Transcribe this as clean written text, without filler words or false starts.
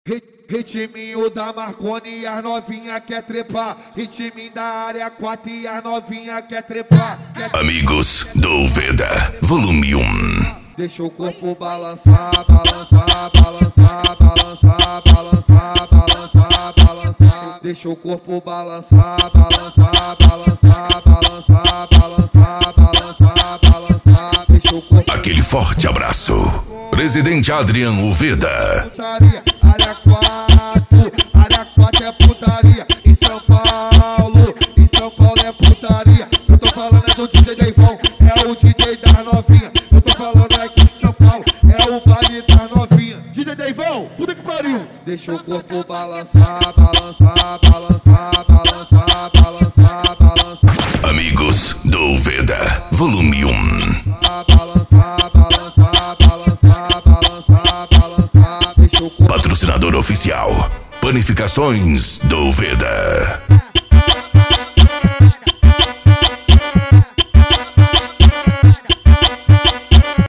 Ritminho da Marconi e as novinha quer trepar. Ritminho da área 4 e as novinha quer trepar. Amigos do Veda, volume 1. Deixa o corpo balançar, balançar, balançar, balançar, balançar, balançar, balançar. Deixa o corpo balançar, balançar, balançar, balançar, balançar, balançar, balançar. Deixa o corpo. Aquele forte abraço. Presidente Adriano Veda. Putaria, área 4 é putaria. Em São Paulo é putaria. Eu tô falando é do DJ Deivão, é o DJ das novinha. Eu tô falando aqui de São Paulo, é o baile das novinha. DJ Deivão, puta que pariu. Deixa o corpo balançar, balançar, balançar, balançar, balançar, balançar. Amigos do Veda, volume 1. Balançar, balançar, balançar, balançar, balançar. Deixa o corpo. Patrocinador oficial, Panificações do Veda.